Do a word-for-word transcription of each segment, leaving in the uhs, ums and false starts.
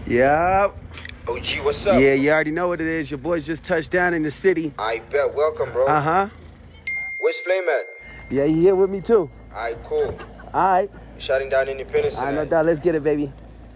Yeah. O G, what's up? Yeah, you already know what it is. Your boys just touched down in the city. I bet. Welcome, bro. Uh-huh. Where's Flame at? Yeah, he here with me too. Alright, cool. Alright. Shutting down Independence I tonight. know that. Let's get it, baby.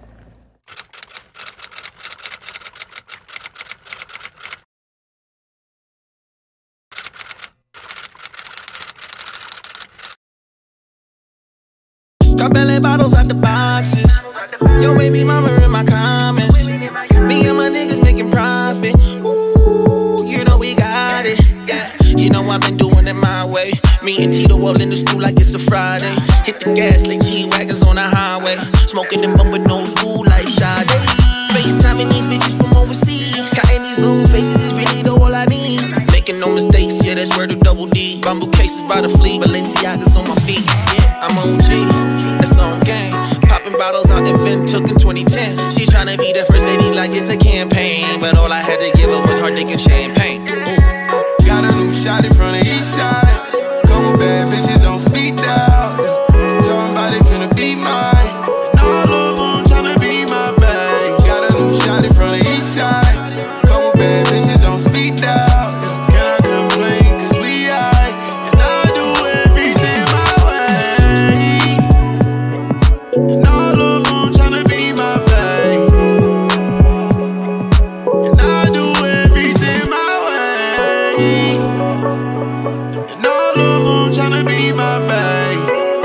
Got belly bottles out the boxes. Yo, baby mama in my comments. Me and my niggas making profit. Ooh, you know we got it. Yeah, you know I've been doing it my way. Me and Tito all in the stool like it's a Friday. Hit the gas like G-Wagons on the highway. Smoking them bumping no school like Sade. FaceTiming these bitches from overseas. Cutting these blue faces is really the all I need. Making no mistakes, yeah, that's word of double D. Bamboo cases by the fleet, Balenciagas on my feet. Yeah, I'm O G, that's on game. Popping bottles out in Vintook in twenty ten. She tryna be the first lady like it's a campaign. But all I had to give her was hard dick and champagne. Ooh. Got a new shot in front of east side. Couple bad bitches on speed dial. Yeah. Talking about it finna be mine. And all of them tryna be my babe. Got a new shot in front of east side. Couple bad bitches on speed dial. Yeah. Can I complain? Cause we high. And I do everything my way. And all of them tryna be my babe. And I do everything my way. And all of them tryna be my babe.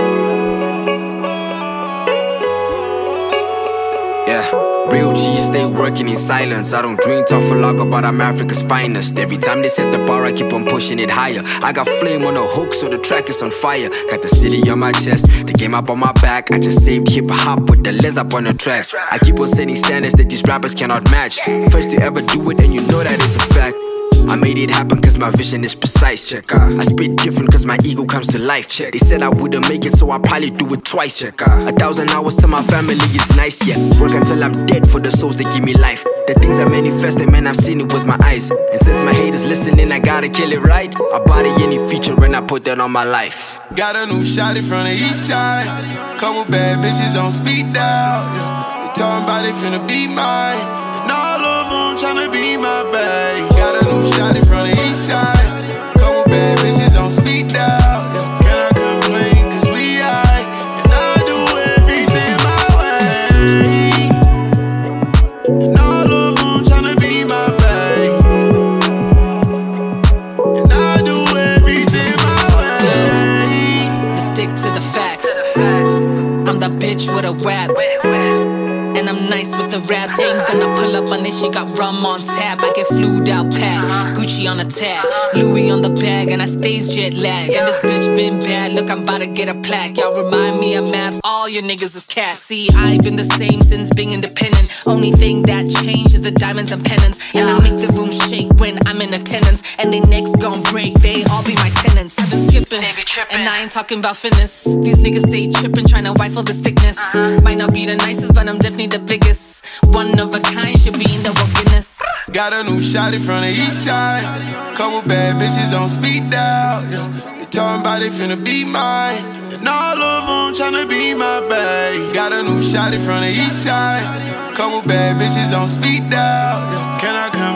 Yeah, real G stay working in silence. I don't drink tough for lager, but I'm Africa's finest. Every time they set the bar, I keep on pushing it higher. I got flame on the hook, so the track is on fire. Got the city on my chest, the game up on my back. I just saved hip hop with the lens up on the track. I keep on setting standards that these rappers cannot match. First to ever do it, and you know that it's a fact. I made it happen cause my vision is precise, check out. I spit different cause my ego comes to life, check. They said I wouldn't make it, so I probably do it twice, check out. A thousand hours to my family is nice, yeah. Work until I'm dead for the souls that give me life. The things I manifested, man, I've seen it with my eyes. And since my haters listening, I gotta kill it right. I body any feature and I put that on my life. Got a new shot in front of east side. Couple bad bitches on speed dial, yeah. They talking about it finna be mine. And all of them tryna be my babe. Got a new shot in front of east side. Couple bad bitches on speed dial, yeah. Can I complain? Cause we high. And I do everything my way. And all of them tryna be my babe. And I do everything my way. Let's stick to the facts. I'm that bitch with a rap. And I'm nice with the raps. Ain't gonna pull up on it, she got rum on tap. I get flued out pack, Gucci on a tab, Louis on the bag, and I stays jet lag. And this bitch been bad, look, I'm about to get a plaque. Y'all remind me of maps, all your niggas is caps. See, I've been the same since being independent. Only thing that changed is the diamonds and pennants. And I make the room shake when I'm in attendance. And they necks gon' break, they all be my tenants. I've been skipping, and I ain't talking about fitness. These niggas stay tripping, trying to rifle this thickness. Might not be the nicest, but I'm definitely the biggest. One of a kind, should be in the Guinness. Got a new shot in front of east side. Couple bad bitches on speed dial, yeah. They talking about it finna be mine. And all of them tryna be my babe. Got a new shot in front of east side. Couple bad bitches on speed dial, yeah. Can I come